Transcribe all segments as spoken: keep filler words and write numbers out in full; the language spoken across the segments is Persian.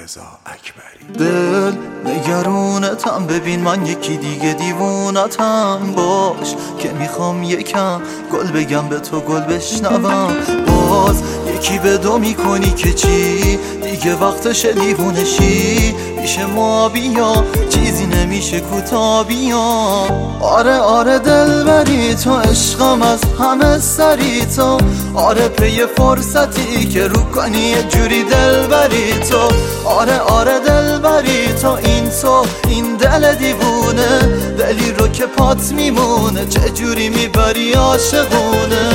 رضا اکبری. دل نگرونتم، ببین من یکی دیگه دیوونتم. باش که میخوام یکم گل بگم به تو، گل بشنوم. باز یکی به دو میکنی که چی؟ دیگه وقتش دیوونشی. میشه ما بیا، چیزی نمیشه کوتا بیا. آره آره دل بری تو، عشقم از همه سری تو. آره پی فرصتی که رو کنی یه جوری دل بری تو. آره آره دل بری تو، این تو این دل دیوونه. دلی رو که پات میمونه، چه جوری میبری عاشقونه.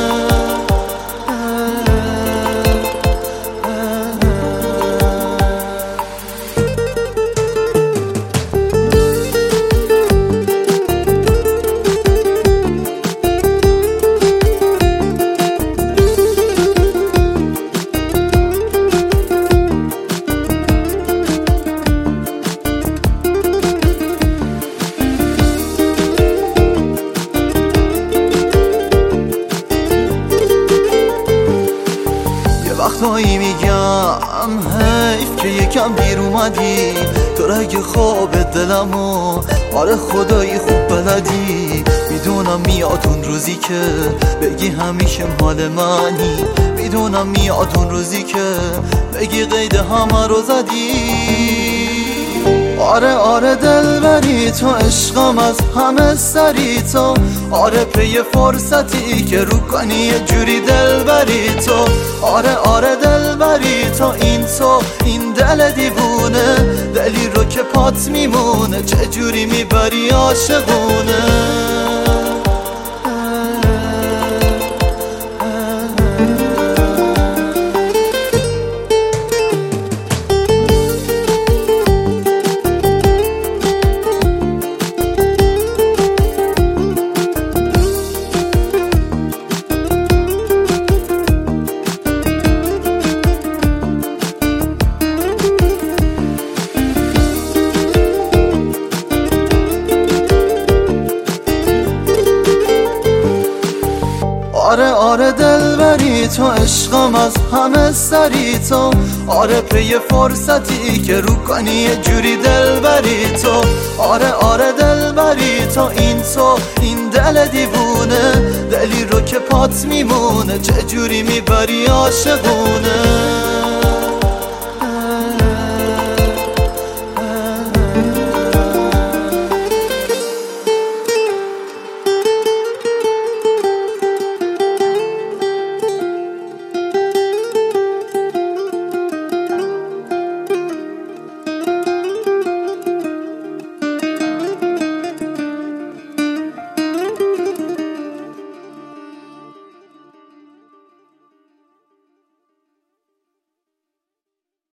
وقتایی میگم حیف که یکم دیر اومدی. تو رگ خواب دلمو آره خدایی خوب بلدی. میدونم میاد اون روزی که بگی همیشه مال منی. میدونم میاد اون روزی که بگی قید همه رو زدی. آره آره دل بری تو، عشقم از همه سری تو. آره پی فرصتی که رو کنی یه جوری دل بری تو. آره آره دل بری تو، این تو این دل دیوونه. دلی رو که پات میمونه، چه جوری میبری عاشقونه. آره آره دل بری تو، عشقم از همه سری تو. آره پی فرصتی که رو کنی یه جوری دل بری تو. آره آره دل بری تو، این تو این دل دیوونه. دلی رو که پات میمونه، چه جوری میبری عاشقونه.